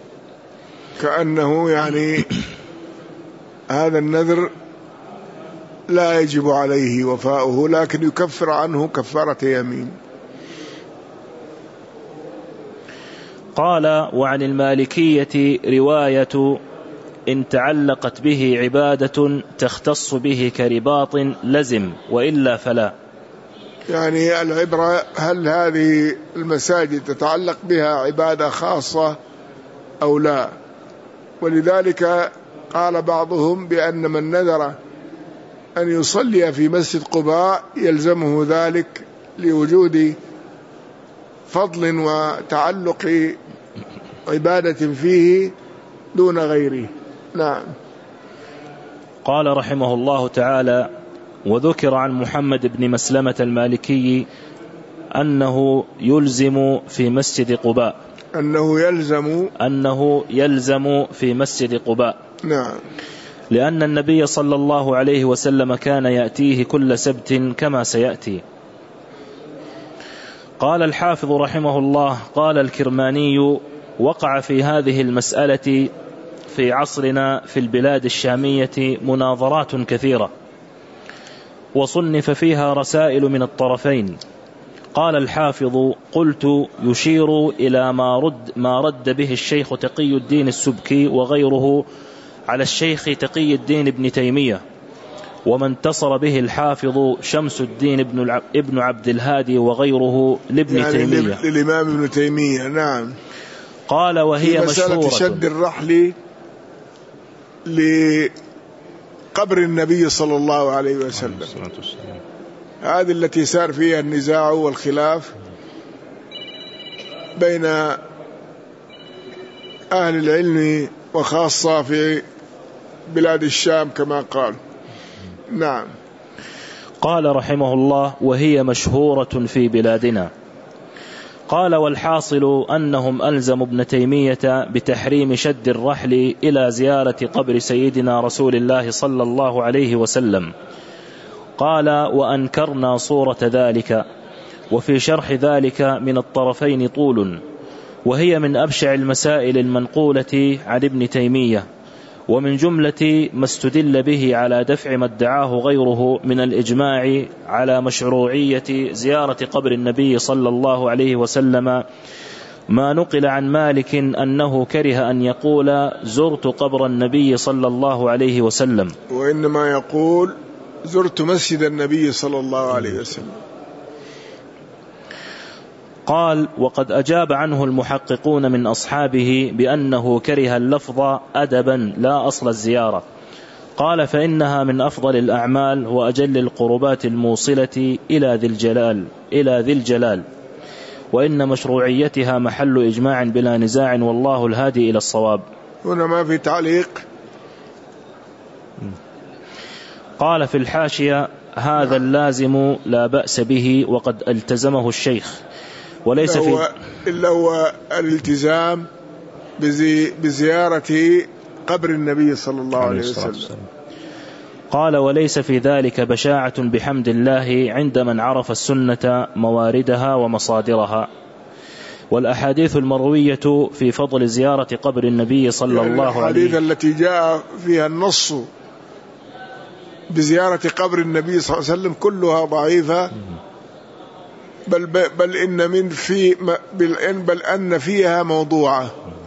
كأنه يعني هذا النذر لا يجب عليه وفاؤه، لكن يكفر عنه كفارة يمين. قال: وعن المالكية رواية إن تعلقت به عبادة تختص به كرباط لزم، وإلا فلا. يعني العبرة هل هذه المساجد تتعلق بها عبادة خاصة أو لا. ولذلك قال بعضهم بأن من نذر أن يصلي في مسجد قباء يلزمه ذلك لوجود فضل وتعلق عبادة فيه دون غيره. نعم. قال رحمه الله تعالى: وذكر عن محمد بن مسلمة المالكي أنه يلزم في مسجد قباء، أنه يلزم في مسجد قباء. نعم. لأن النبي صلى الله عليه وسلم كان يأتيه كل سبت كما سيأتي. قال الحافظ رحمه الله: قال الكرماني: وقع في هذه المسألة في عصرنا في البلاد الشامية مناظرات كثيرة، وصنف فيها رسائل من الطرفين. قال الحافظ: قلت: يشير إلى ما رد به الشيخ تقي الدين السبكي وغيره على الشيخ تقي الدين ابن تيمية، وما انتصر به الحافظ شمس الدين ابن عبد الهادي وغيره لابن يعني تيمية، للإمام ابن تيمية. نعم. قال: وهي في مسألة مشهورة شد الرحل لقبر النبي صلى الله عليه وسلم، هذه التي سار فيها النزاع والخلاف بين أهل العلم وخاصة في بلاد الشام كما قال. نعم. قال رحمه الله: وهي مشهورة في بلادنا. قال: والحاصل أنهم ألزموا ابن تيمية بتحريم شد الرحل إلى زيارة قبر سيدنا رسول الله صلى الله عليه وسلم. قال: وأنكرنا صورة ذلك، وفي شرح ذلك من الطرفين طول، وهي من أبشع المسائل المنقولة عن ابن تيمية، ومن جملة ما استدل به على دفع ما ادعاه غيره من الإجماع على مشروعية زيارة قبر النبي صلى الله عليه وسلم، ما نقل عن مالك أنه كره أن يقول زرت قبر النبي صلى الله عليه وسلم، وإنما يقول زرت مسجد النبي صلى الله عليه وسلم. قال: وقد أجاب عنه المحققون من أصحابه بأنه كره اللفظ أدبا لا أصل الزيارة. قال: فإنها من أفضل الأعمال وأجل القربات الموصلة إلى ذي الجلال، وإن مشروعيتها محل إجماع بلا نزاع، والله الهادي إلى الصواب. هنا ما في تعليق. قال في الحاشية: هذا اللازم لا بأس به وقد التزمه الشيخ، وليس إلا هو الالتزام بزيارة قبر النبي صلى الله عليه وسلم. قال: وليس في ذلك بشاعة بحمد الله عند من عرف السنة مواردها ومصادرها، والأحاديث المروية في فضل زيارة قبر النبي صلى الله عليه وسلم، الحديث التي جاء فيها النص بزيارة قبر النبي صلى الله عليه وسلم كلها ضعيفة، بل أن فيها موضوعة.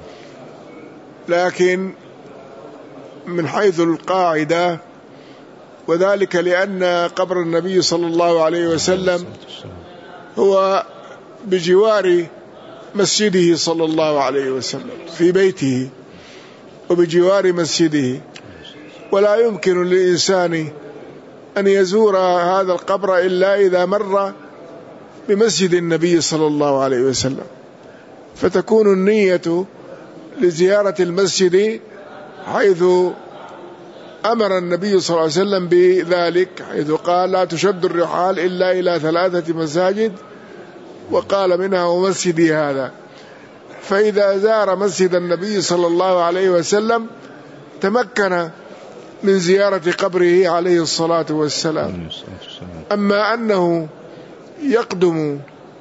لكن من حيث القاعدة، وذلك لأن قبر النبي صلى الله عليه وسلم هو بجوار مسجده صلى الله عليه وسلم في بيته وبجوار مسجده، ولا يمكن للإنسان أن يزور هذا القبر إلا إذا مر بمسجد النبي صلى الله عليه وسلم، فتكون النية لزيارة المسجد حيث أمر النبي صلى الله عليه وسلم بذلك، حيث قال: لا تشد الرحال إلا إلى 3 مساجد، وقال منها ومسجدي هذا. فإذا زار مسجد النبي صلى الله عليه وسلم تمكن من زيارة قبره عليه الصلاة والسلام. أما أنه يقدم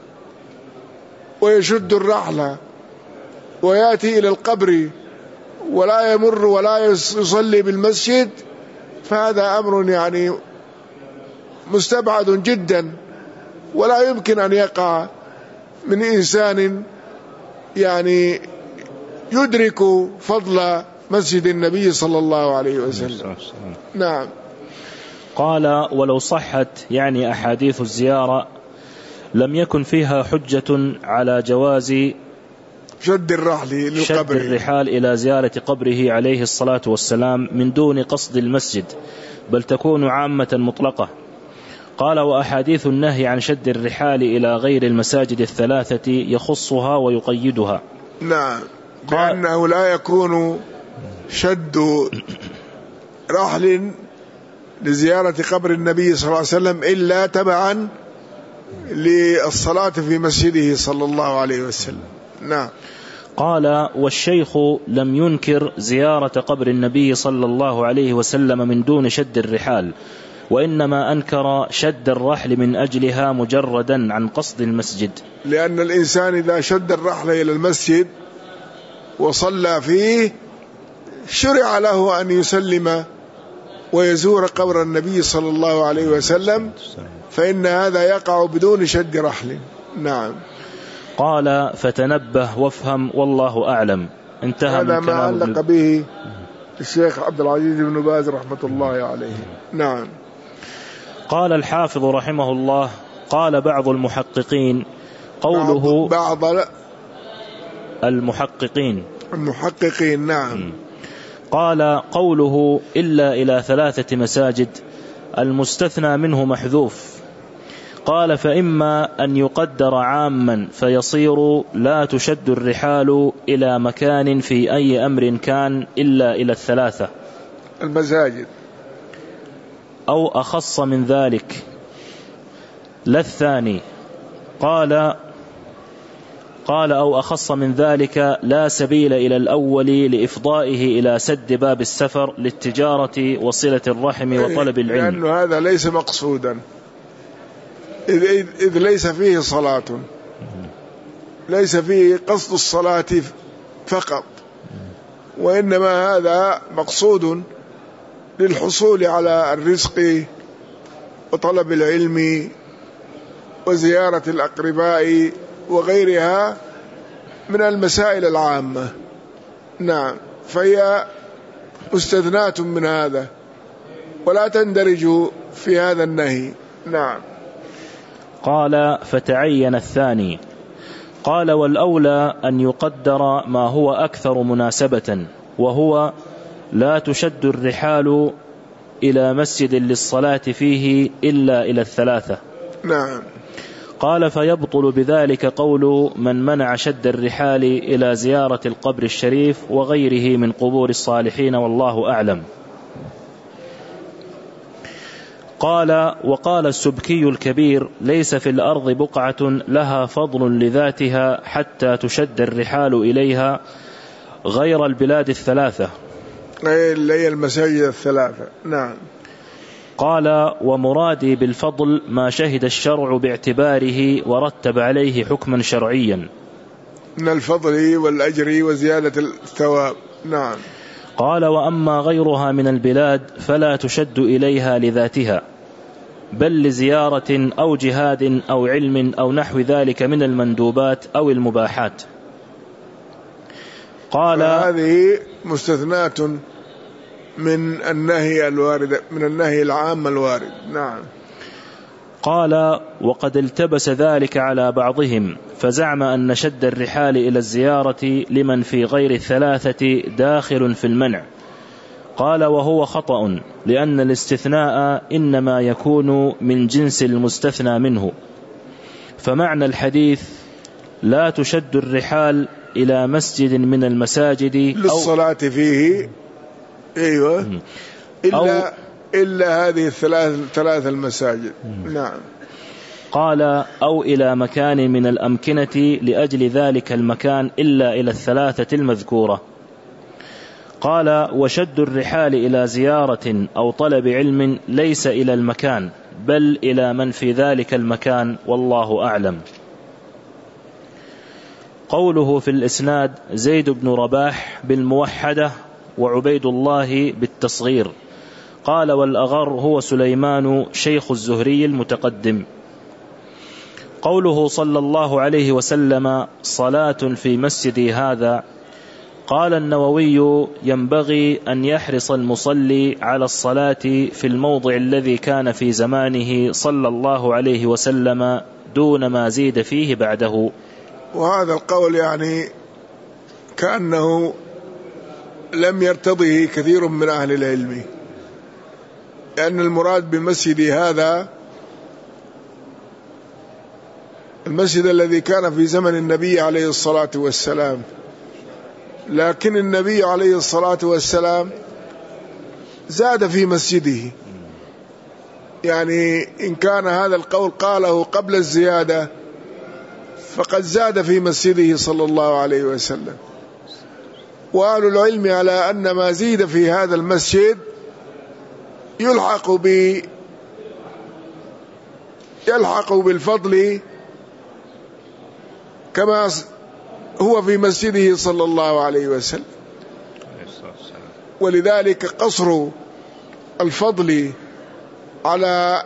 ويشد الرحلة ويأتي إلى القبر ولا يمر ولا يصلي بالمسجد، فهذا أمر يعني مستبعد جدا، ولا يمكن أن يقع من إنسان يعني يدرك فضل مسجد النبي صلى الله عليه وسلم. نعم. قال ولو صحت يعني أحاديث الزيارة لم يكن فيها حجة على جواز شد الرحال إلى زيارة قبره عليه الصلاة والسلام من دون قصد المسجد، بل تكون عامة مطلقة. قال وأحاديث النهي عن شد الرحال إلى غير المساجد الثلاثة يخصها ويقيدها. نعم، لأنه لا يكون شد رحل لزيارة قبر النبي صلى الله عليه وسلم إلا تبعا للصلاة في مسجده صلى الله عليه وسلم. نعم. قال والشيخ لم ينكر زيارة قبر النبي صلى الله عليه وسلم من دون شد الرحال، وإنما أنكر شد الرحل من أجلها مجردا عن قصد المسجد، لأن الإنسان إذا شد الرحل إلى المسجد وصلى فيه شرع له أن يسلم ويزور قبر النبي صلى الله عليه وسلم، فإن هذا يقع بدون شد رحل. نعم. قال فتنبه وافهم والله أعلم. انتهى. هذا ما علق به الشيخ عبد العزيز بن باز رحمة الله عليه. نعم. قال الحافظ رحمه الله قال بعض المحققين قوله بعض المحققين. نعم. قال قوله إلا إلى 3 مساجد المستثنى منه محذوف. قال فإما أن يقدر عاما فيصير لا تشد الرحال إلى مكان في أي أمر كان إلا إلى 3 المساجد، أو أخص من ذلك لا الثاني. قال أو أخص من ذلك لا سبيل إلى الأول لإفضائه إلى سد باب السفر للتجارة وصلة الرحم وطلب العلم، لأن هذا ليس مقصودا، إذ ليس فيه صلاة، ليس فيه قصد الصلاة فقط، وإنما هذا مقصود للحصول على الرزق وطلب العلم وزيارة الأقرباء وغيرها من المسائل العامة. نعم. فهي مستثناة من هذا ولا تندرج في هذا النهي. نعم. قال فتعين الثاني. قال والأولى أن يقدر ما هو أكثر مناسبة، وهو لا تشد الرحال إلى مسجد للصلاة فيه إلا إلى 3. نعم. قال فيبطل بذلك قول من منع شد الرحال إلى زيارة القبر الشريف وغيره من قبور الصالحين والله أعلم. قال وقال السبكي الكبير ليس في الأرض بقعة لها فضل لذاتها حتى تشد الرحال إليها غير البلاد 3، غير المساجد 3. نعم. قال ومرادي بالفضل ما شهد الشرع باعتباره ورتب عليه حكما شرعيا من الفضل والأجر وزيادة الثواب. نعم. قال وأما غيرها من البلاد فلا تشد إليها لذاتها، بل لزيارة أو جهاد أو علم أو نحو ذلك من المندوبات أو المباحات. قال هذه مستثنات من النهي الوارد، من النهي العام الوارد. نعم. قال وقد التبس ذلك على بعضهم فزعم أن شد الرحال إلى الزيارة لمن في غير 3 داخل في المنع. قال وهو خطأ، لأن الاستثناء إنما يكون من جنس المستثنى منه، فمعنى الحديث لا تشد الرحال إلى مسجد من المساجد للصلاة فيه، أيوة، إلا هذه 3 المساجد. نعم. قال أو إلى مكان من الأمكنة لأجل ذلك المكان إلا إلى 3 المذكورة. قال وشد الرحال إلى زيارة أو طلب علم ليس إلى المكان بل إلى من في ذلك المكان والله أعلم. قوله في الإسناد زيد بن رباح بالموحدة وعبيد الله بالتصغير. قال والأغر هو سليمان شيخ الزهري المتقدم. قوله صلى الله عليه وسلم صلاة في مسجدي هذا. قال النووي: ينبغي أن يحرص المصلي على الصلاة في الموضع الذي كان في زمانه صلى الله عليه وسلم دون ما زيد فيه بعده. وهذا القول يعني كأنه لم يرتضه كثير من أهل العلم، لأن المراد بالمسجد هذا المسجد الذي كان في زمن النبي عليه الصلاة والسلام، لكن النبي عليه الصلاة والسلام زاد في مسجده، يعني إن كان هذا القول قاله قبل الزيادة فقد زاد في مسجده صلى الله عليه وسلم. وأهل العلم على أن ما زيد في هذا المسجد يلحق بالفضل كما هو في مسجده صلى الله عليه وسلم، ولذلك قصر الفضل على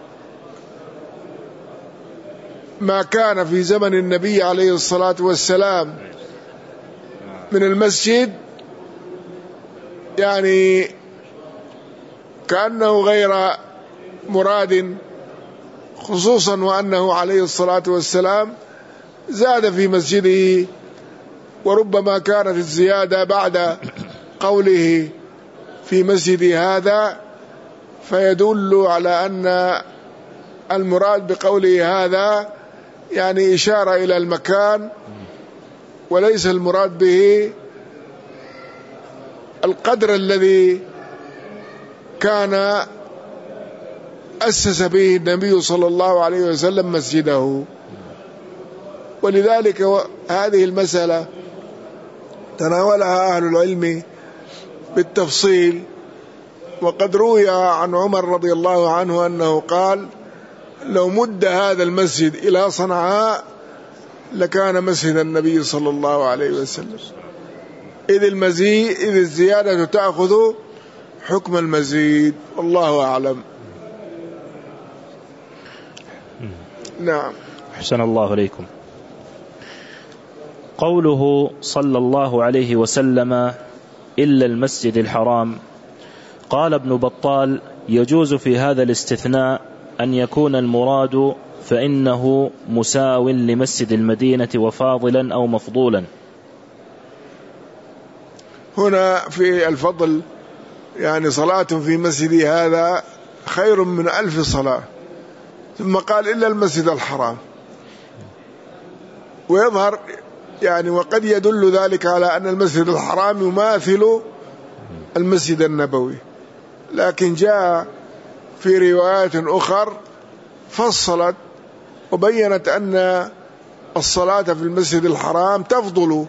ما كان في زمن النبي عليه الصلاة والسلام من المسجد يعني كأنه غير مراد، خصوصا وأنه عليه الصلاة والسلام زاد في مسجده، وربما كانت الزيادة بعد قوله في مسجد هذا، فيدل على أن المراد بقوله هذا يعني إشارة إلى المكان، وليس المراد به القدر الذي كان أسس به النبي صلى الله عليه وسلم مسجده. ولذلك هذه المسألة تناولها أهل العلم بالتفصيل، وقد روي عن عمر رضي الله عنه أنه قال: لو مد هذا المسجد إلى صنعاء لكان مسجد النبي صلى الله عليه وسلم، إذ الزيادة تأخذ حكم المزيد، والله أعلم. نعم. أحسن الله عليكم. قوله صلى الله عليه وسلم إلا المسجد الحرام، قال ابن بطال: يجوز في هذا الاستثناء أن يكون المراد فإنه مساو لمسجد المدينة وفاضلا أو مفضولا. هنا في الفضل يعني صلاة في مسجد هذا خير من 1000 صلاة، ثم قال إلا المسجد الحرام، ويظهر يعني وقد يدل ذلك على أن المسجد الحرام يماثل المسجد النبوي، لكن جاء في روايات أخر فصلت وبينت أن الصلاة في المسجد الحرام تفضل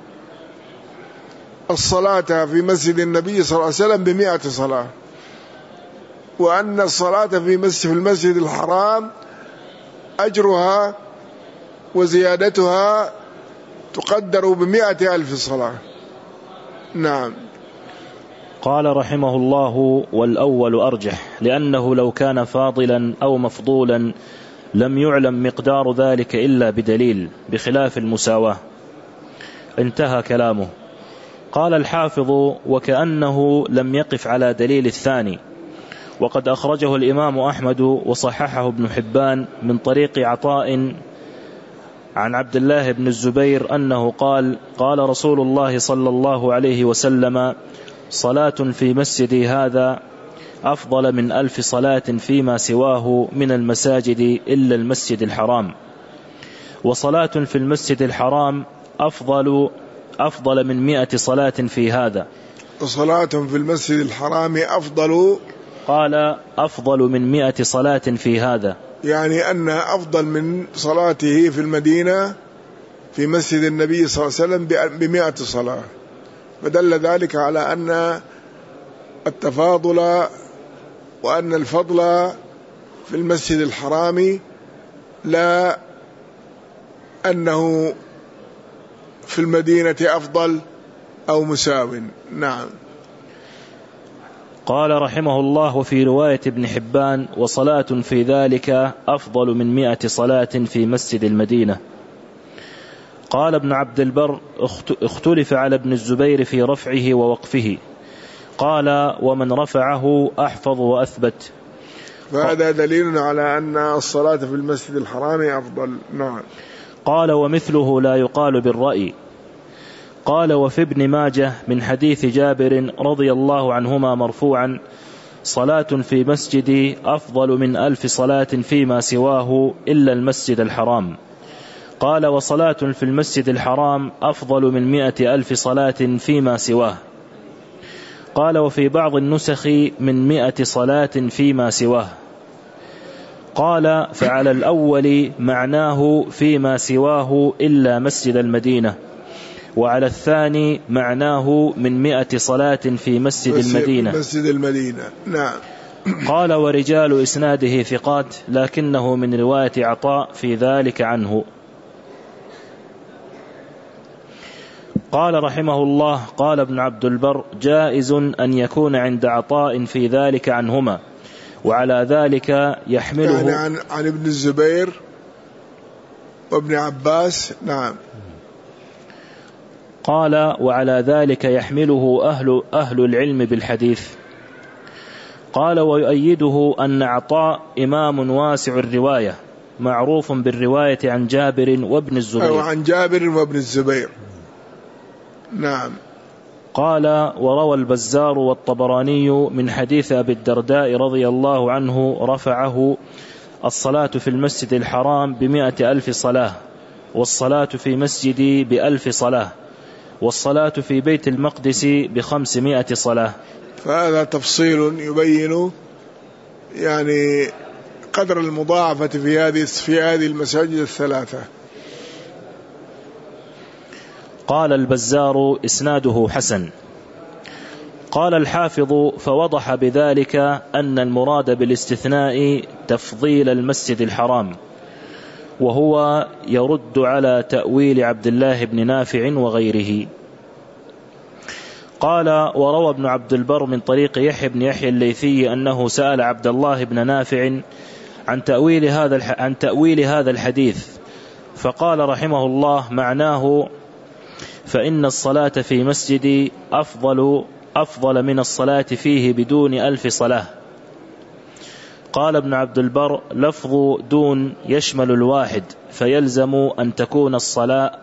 الصلاة في مسجد النبي صلى الله عليه وسلم ب100 صلاة، وأن الصلاة في المسجد الحرام أجرها وزيادتها تقدر ب100,000 صلاة. نعم. قال رحمه الله: والأول أرجح، لأنه لو كان فاضلا أو مفضولا لم يعلم مقدار ذلك إلا بدليل، بخلاف المساواة. انتهى كلامه. قال الحافظ: وكأنه لم يقف على دليل الثاني، وقد أخرجه الإمام أحمد وصححه ابن حبان من طريق عطاء عن عبد الله بن الزبير أنه قال: قال رسول الله صلى الله عليه وسلم: صلاة في مسجدي هذا أفضل من 1000 صلاة فيما سواه من المساجد إلا المسجد الحرام، وصلاة في المسجد الحرام أفضل من 100 صلاة في هذا. وصلاة في المسجد الحرام أفضل، قال أفضل من 100 صلاة في هذا، يعني أنها أفضل من صلاته في المدينة في مسجد النبي صلى الله عليه وسلم ب100 صلاة، فدل ذلك على أن التفاضل وأن الفضل في المسجد الحرام لا أنه في المدينة أفضل أو مساو. نعم. قال رحمه الله في رواية ابن حبان: وصلاة في ذلك أفضل من 100 صلاة في مسجد المدينة. قال ابن عبد البر: اختلف على ابن الزبير في رفعه ووقفه. قال: ومن رفعه أحفظ وأثبت. فهذا دليل على أن الصلاة في المسجد الحرام أفضل. نعم. قال: ومثله لا يقال بالرأي. قال: وفي ابن ماجه من حديث جابر رضي الله عنهما مرفوعا: صلاة في مسجدي أفضل من 1000 صلاة فيما سواه إلا المسجد الحرام. قال: وصلاة في المسجد الحرام أفضل من 100,000 صلاة فيما سواه. قال: وفي بعض النسخ من 100 صلاة فيما سواه. قال: فعلى الأول معناه فيما سواه إلا مسجد المدينة، وعلى الثاني معناه من 100 صلاة في مسجد المدينة. نعم. قال: ورجال إسناده ثقات، لكنه من رواية عطاء في ذلك عنه. قال رحمه الله: قال ابن عبد البر: جائز أن يكون عند عطاء في ذلك عنهما، وعلى ذلك يحمله يعني عن ابن الزبير وابن عباس. نعم. قال: وعلى ذلك يحمله أهل العلم بالحديث. قال: ويؤيده أن عطاء إمام واسع الرواية، معروف بالرواية عن جابر وابن الزبير. أو عن جابر وابن الزبير. نعم. قال: وروى البزار والطبراني من حديث أبي الدرداء رضي الله عنه رفعه: الصلاة في المسجد الحرام 100,000 صلاة، والصلاة في مسجدي 1000 صلاة، والصلاة في بيت المقدس 500 صلاة. فهذا تفصيل يبين يعني قدر المضاعفة في هذه المساجد الثلاثة. قال البزار: إسناده حسن. قال الحافظ: فوضح بذلك أن المراد بالاستثناء تفضيل المسجد الحرام، وهو يرد على تأويل عبد الله بن نافع وغيره. قال: وروى ابن عبد البر من طريق يحيى بن يحيى الليثي أنه سأل عبد الله بن نافع عن تأويل هذا الحديث، فقال رحمه الله: معناه فإن الصلاة في مسجدي أفضل من الصلاة فيه بدون 1000 صلاة. قال ابن عبد البر: لفظ دون يشمل الواحد، فيلزم أن تكون الصلاة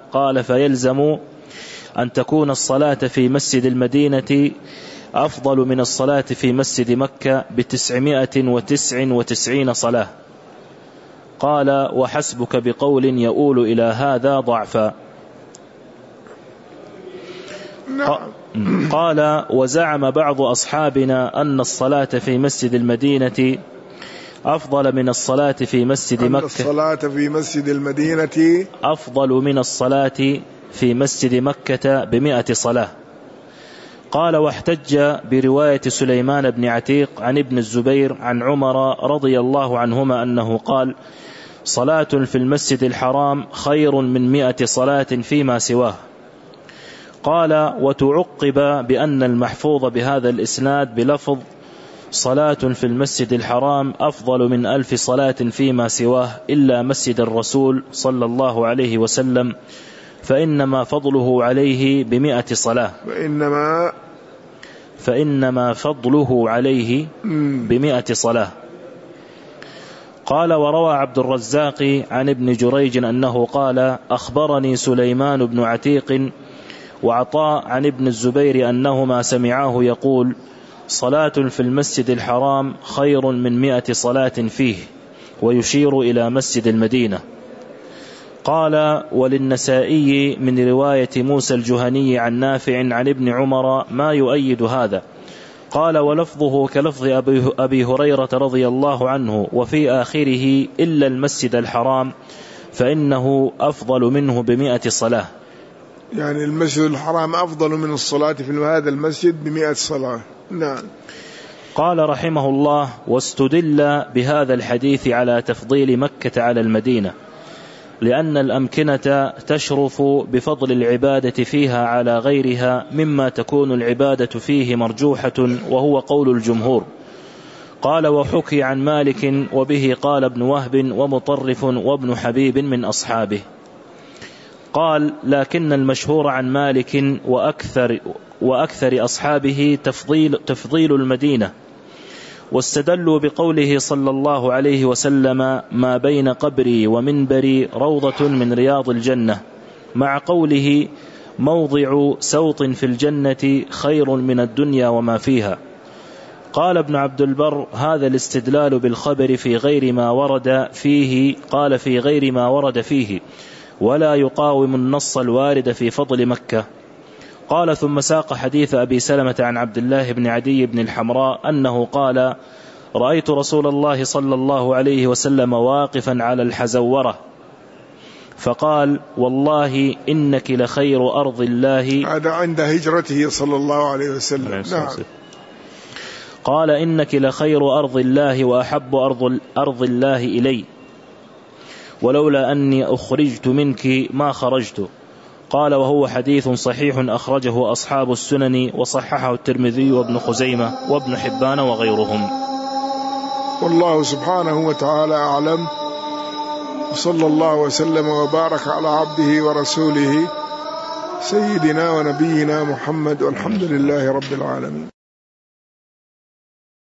في مسجد المدينة أفضل من الصلاة في مسجد مكة 999 صلاة. قال: وحسبك بقول يؤول إلى هذا ضعفا. قال: وزعم بعض أصحابنا أن الصلاة في مسجد المدينة أفضل من الصلاة في مسجد مكة، الصلاة في مسجد المدينة أفضل من الصلاة في مسجد مكة 100 صلاة. قال: واحتج برواية سليمان بن عتيق عن ابن الزبير عن عمر رضي الله عنهما أنه قال: صلاة في المسجد الحرام خير من 100 صلاة فيما سواه. قال: وتعقب بأن المحفوظ بهذا الإسناد بلفظ صلاة في المسجد الحرام أفضل من 1000 صلاة فيما سواه إلا مسجد الرسول صلى الله عليه وسلم، فإنما فضله عليه 100 صلاة. فإنما فضله عليه 100 صلاة. قال: وروى عبد الرزاق عن ابن جريج أنه قال: أخبرني سليمان بن عتيق وعطاء عن ابن الزبير أنهما سمعاه يقول: صلاة في المسجد الحرام خير من 100 صلاة فيه، ويشير إلى مسجد المدينة. قال: وللنسائي من رواية موسى الجهني عن نافع عن ابن عمر ما يؤيد هذا. قال: ولفظه كلفظ أبي هريرة رضي الله عنه، وفي آخره إلا المسجد الحرام فإنه أفضل منه 100 صلاة. يعني المسجد الحرام أفضل من الصلاة في هذا المسجد 100 صلاة. نعم. قال رحمه الله: واستدل بهذا الحديث على تفضيل مكة على المدينة، لأن الأمكنة تشرف بفضل العبادة فيها على غيرها مما تكون العبادة فيه مرجوحة، وهو قول الجمهور. قال: وحكي عن مالك وبه قال ابن وهب ومطرف وابن حبيب من أصحابه. قال: لكن المشهور عن مالك وأكثر أصحابه تفضيل المدينة، واستدلوا بقوله صلى الله عليه وسلم: ما بين قبري ومنبري روضة من رياض الجنة، مع قوله: موضع سوط في الجنة خير من الدنيا وما فيها. قال ابن عبد البر: هذا الاستدلال بالخبر في غير ما ورد فيه، قال: في غير ما ورد فيه، ولا يقاوم النص الوارد في فضل مكة. قال: ثم ساق حديث أبي سلمة عن عبد الله بن عدي بن الحمراء أنه قال: رأيت رسول الله صلى الله عليه وسلم واقفا على الحزورة فقال: والله إنك لخير أرض الله. هذا عند هجرته صلى الله عليه وسلم. نعم. قال: إنك لخير أرض الله وأحب أرض الله إلي، ولولا أني أخرجت منك ما خرجت. قال: وهو حديث صحيح أخرجه أصحاب السنن، وصححه الترمذي وابن خزيمة وابن حبان وغيرهم. والله سبحانه وتعالى أعلم، وصلى الله وسلم وبارك على عبده ورسوله سيدنا ونبينا محمد، والحمد لله رب العالمين.